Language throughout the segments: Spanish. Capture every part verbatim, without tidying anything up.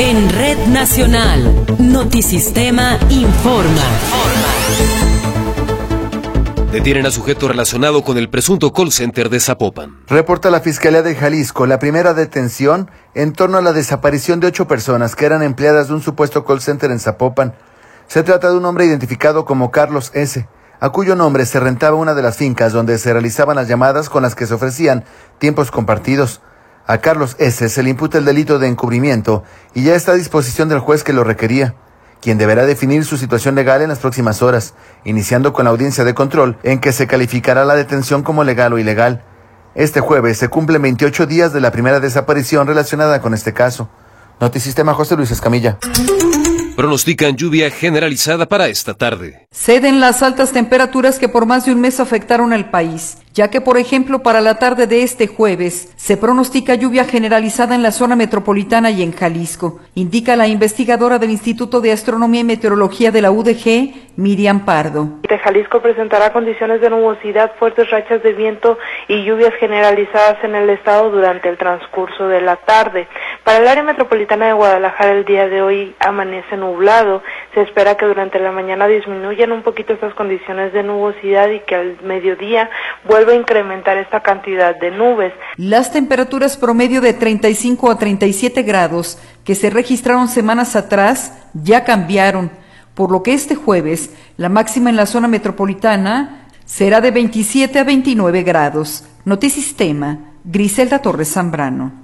En Red Nacional, Notisistema informa. Detienen a sujeto relacionado con el presunto call center de Zapopan. Reporta la Fiscalía de Jalisco la primera detención en torno a la desaparición de ocho personas que eran empleadas de un supuesto call center en Zapopan. Se trata de un hombre identificado como Carlos S., a cuyo nombre se rentaba una de las fincas donde se realizaban las llamadas con las que se ofrecían tiempos compartidos. A Carlos S. se le imputa el delito de encubrimiento y ya está a disposición del juez que lo requería, quien deberá definir su situación legal en las próximas horas, iniciando con la audiencia de control, en que se calificará la detención como legal o ilegal. Este jueves se cumplen veintiocho días de la primera desaparición relacionada con este caso. Notisistema, José Luis Escamilla. Pronostican lluvia generalizada para esta tarde. Ceden las altas temperaturas que por más de un mes afectaron al país, ya que, por ejemplo, para la tarde de este jueves se pronostica lluvia generalizada en la zona metropolitana y en Jalisco, indica la investigadora del Instituto de Astronomía y Meteorología de la U D G, Miriam Pardo. Jalisco presentará condiciones de nubosidad, fuertes rachas de viento y lluvias generalizadas en el estado durante el transcurso de la tarde. Para el área metropolitana de Guadalajara, el día de hoy amanece nublado. Se espera que durante la mañana disminuyan un poquito estas condiciones de nubosidad y que al mediodía vuelva a incrementar esta cantidad de nubes. Las temperaturas promedio de treinta y cinco a treinta y siete grados que se registraron semanas atrás ya cambiaron, por lo que este jueves la máxima en la zona metropolitana será de veintisiete a veintinueve grados. Notisistema, Griselda Torres Zambrano.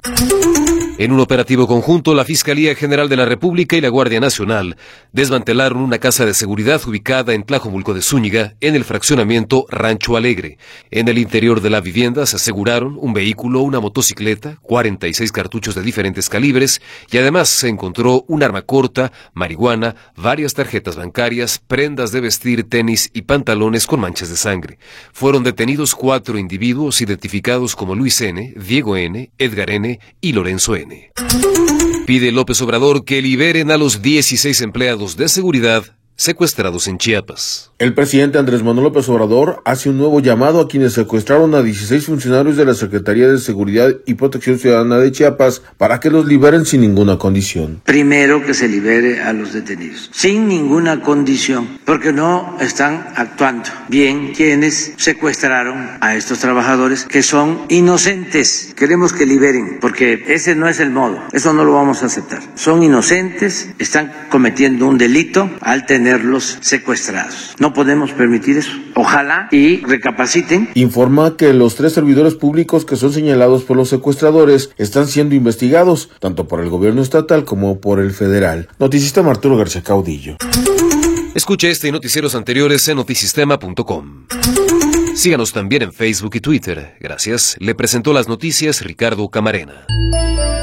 En un operativo conjunto, la Fiscalía General de la República y la Guardia Nacional desmantelaron una casa de seguridad ubicada en Tlajomulco de Zúñiga, en el fraccionamiento Rancho Alegre. En el interior de la vivienda se aseguraron un vehículo, una motocicleta, cuarenta y seis cartuchos de diferentes calibres y además se encontró un arma corta, marihuana, varias tarjetas bancarias, prendas de vestir, tenis y pantalones con manchas de sangre. Fueron detenidos cuatro individuos identificados como Luis N., Diego N., Edgar N. y Lorenzo N. Pide López Obrador que liberen a los dieciséis empleados de seguridad secuestrados en Chiapas. El presidente Andrés Manuel López Obrador hace un nuevo llamado a quienes secuestraron a dieciséis funcionarios de la Secretaría de Seguridad y Protección Ciudadana de Chiapas para que los liberen sin ninguna condición. Primero que se libere a los detenidos, sin ninguna condición, porque no están actuando bien quienes secuestraron a estos trabajadores que son inocentes. Queremos que liberen, porque ese no es el modo, eso no lo vamos a aceptar. Son inocentes, están cometiendo un delito al tener los secuestrados. No podemos permitir eso. Ojalá y recapaciten. Informa que los tres servidores públicos que son señalados por los secuestradores están siendo investigados, tanto por el gobierno estatal como por el federal. Notisistema, Arturo García Caudillo. Escuche este y noticieros anteriores en notisistema punto com. Síganos también en Facebook y Twitter. Gracias. Le presentó las noticias Ricardo Camarena.